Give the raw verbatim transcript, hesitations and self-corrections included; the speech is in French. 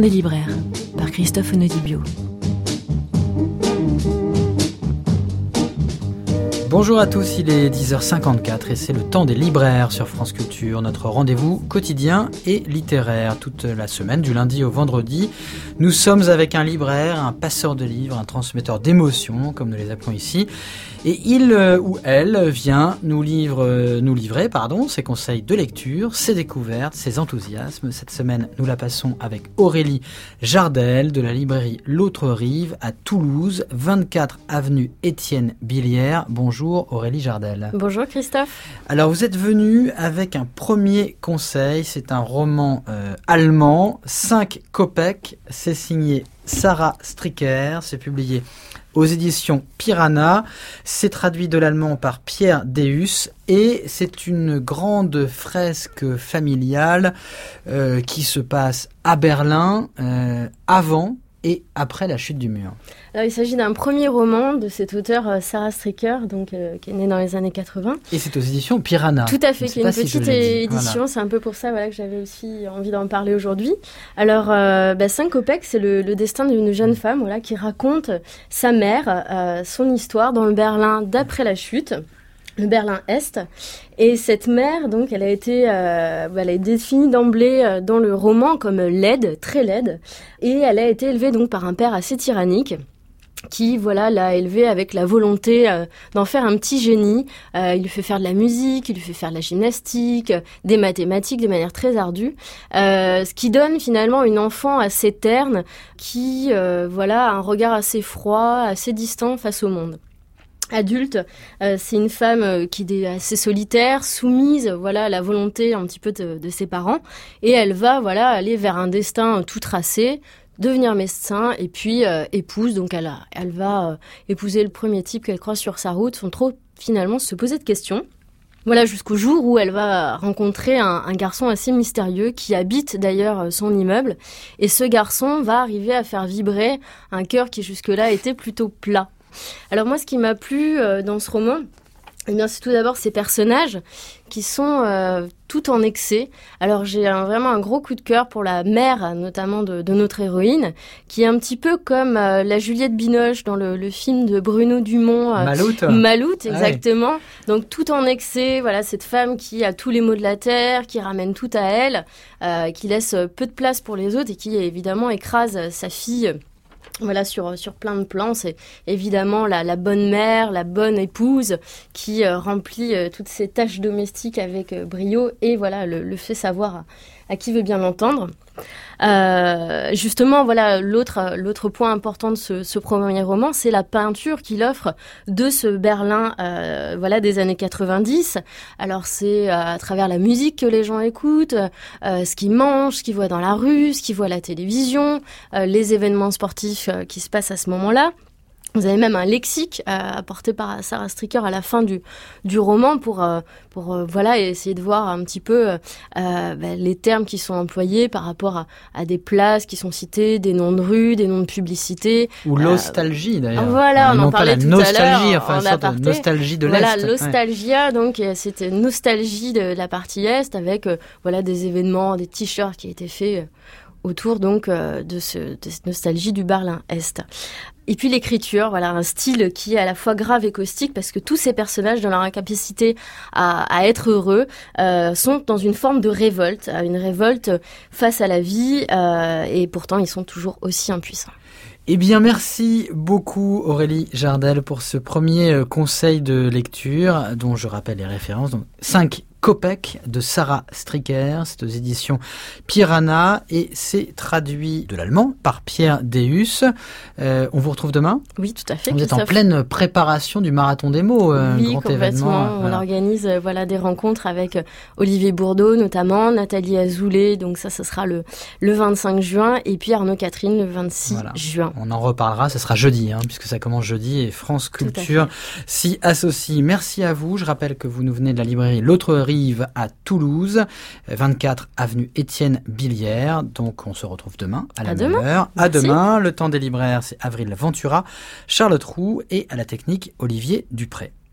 des libraires, par Christophe Onodibio. Bonjour à tous, il est dix heures cinquante-quatre et c'est le temps des libraires sur France Culture, notre rendez-vous quotidien et littéraire toute la semaine, du lundi au vendredi. Nous sommes avec un libraire, un passeur de livres, un transmetteur d'émotions, comme nous les appelons ici. Et il euh, ou elle vient nous, livre, euh, nous livrer pardon, ses conseils de lecture, ses découvertes, ses enthousiasmes. Cette semaine, nous la passons avec Aurélie Jardel de la librairie L'Autre Rive à Toulouse, vingt-quatre avenue Étienne Billière. Bonjour Aurélie Jardel. Bonjour Christophe. Alors vous êtes venue avec un premier conseil, c'est un roman euh, allemand, cinq Kopek, c'est signé Sarah Stricker, c'est publié aux éditions Piranha, c'est traduit de l'allemand par Pierre Deus et c'est une grande fresque familiale euh, qui se passe à Berlin euh, avant et après la chute du mur. Alors, il s'agit d'un premier roman de cet auteur euh, Sarah Stricker, donc, euh, qui est né dans les années quatre-vingts. Et c'est aux éditions Piranha. Tout à fait, qui est une si petite édition. Voilà. C'est un peu pour ça voilà, que j'avais aussi envie d'en parler aujourd'hui. Alors, euh, bah, cinq Kopek, c'est le, le destin d'une jeune femme voilà, qui raconte sa mère, euh, son histoire dans le Berlin d'après la chute. Le Berlin-Est. Et cette mère, donc, elle a été, euh, elle est définie d'emblée euh, dans le roman comme laide, très laide. Et elle a été élevée donc par un père assez tyrannique qui, voilà, l'a élevée avec la volonté euh, d'en faire un petit génie. Euh, il lui fait faire de la musique, il lui fait faire de la gymnastique, des mathématiques de manière très ardue. Euh, ce qui donne finalement une enfant assez terne qui, euh, voilà, a un regard assez froid, assez distant face au monde. Adulte, euh, c'est une femme euh, qui est assez solitaire, soumise, voilà, à la volonté un petit peu de, de ses parents, et elle va, voilà, aller vers un destin tout tracé, devenir médecin et puis euh, épouse. Donc elle, a, elle va euh, épouser le premier type qu'elle croise sur sa route, sans trop finalement se poser de questions. Voilà, jusqu'au jour où elle va rencontrer un, un garçon assez mystérieux qui habite d'ailleurs son immeuble, et ce garçon va arriver à faire vibrer un cœur qui jusque-là était plutôt plat. Alors moi, ce qui m'a plu euh, dans ce roman, eh bien, c'est tout d'abord ces personnages qui sont euh, tout en excès. Alors j'ai un, vraiment un gros coup de cœur pour la mère, notamment de, de notre héroïne, qui est un petit peu comme euh, la Juliette Binoche dans le, le film de Bruno Dumont. Euh, Maloute. Maloute, exactement. Ah oui. Donc tout en excès, voilà, cette femme qui a tous les maux de la terre, qui ramène tout à elle, euh, qui laisse peu de place pour les autres et qui évidemment écrase sa fille. Voilà, sur, sur plein de plans, c'est évidemment la, la bonne mère, la bonne épouse qui euh, remplit euh, toutes ces tâches domestiques avec euh, brio et voilà, le, le fait savoir à, à qui veut bien l'entendre. Euh, justement, voilà, l'autre, l'autre point important de ce, ce premier roman, c'est la peinture qu'il offre de ce Berlin euh, voilà, des années quatre-vingt-dix. Alors c'est euh, à travers la musique que les gens écoutent, euh, ce qu'ils mangent, ce qu'ils voient dans la rue, ce qu'ils voient à la télévision, euh, les événements sportifs euh, qui se passent à ce moment-là. Vous avez même un lexique euh, apporté par Sarah Stricker à la fin du, du roman pour, euh, pour euh, voilà, essayer de voir un petit peu euh, bah, les termes qui sont employés par rapport à, à des places qui sont citées, des noms de rues, des noms de publicité. Ou l'ostalgie euh, d'ailleurs. Voilà, on en parlait tout à l'heure. Enfin, une sorte de nostalgie de voilà, l'Est. Voilà, l'ostalgia, ouais. Donc c'était nostalgie de la partie Est avec euh, voilà, des événements, des t-shirts qui étaient faits euh, autour donc euh, de, ce, de cette nostalgie du Berlin-Est. Et puis l'écriture, voilà, un style qui est à la fois grave et caustique parce que tous ces personnages, dans leur incapacité à, à être heureux, euh, sont dans une forme de révolte, une révolte face à la vie, euh, et pourtant ils sont toujours aussi impuissants. Eh bien, merci beaucoup Aurélie Jardel pour ce premier conseil de lecture dont je rappelle les références. Donc, cinq Kopek de Sarah Stricker, c'est aux éditions Piranha et c'est traduit de l'allemand par Pierre Deus. Euh, on vous retrouve demain ? Oui, tout à fait. Vous êtes en pleine préparation du Marathon des mots, euh, oui, grand complètement. événement. On voilà. organise euh, voilà, des rencontres avec euh, Olivier Bourdeau notamment, Nathalie Azoulay, donc ça, ça sera le, le vingt-cinq juin, et puis Arnaud Catherine le vingt-six voilà. juin. On en reparlera, ce sera jeudi, hein, puisque ça commence jeudi et France Culture s'y associe. Merci à vous. Je rappelle que vous nous venez de la librairie L'Autre Rive à Toulouse, vingt-quatre avenue Étienne Billière. Donc on se retrouve demain à la à même demain. heure. À Merci. demain. Le temps des libraires, c'est Avril Ventura, Charlotte Roux et à la technique Olivier Dupré.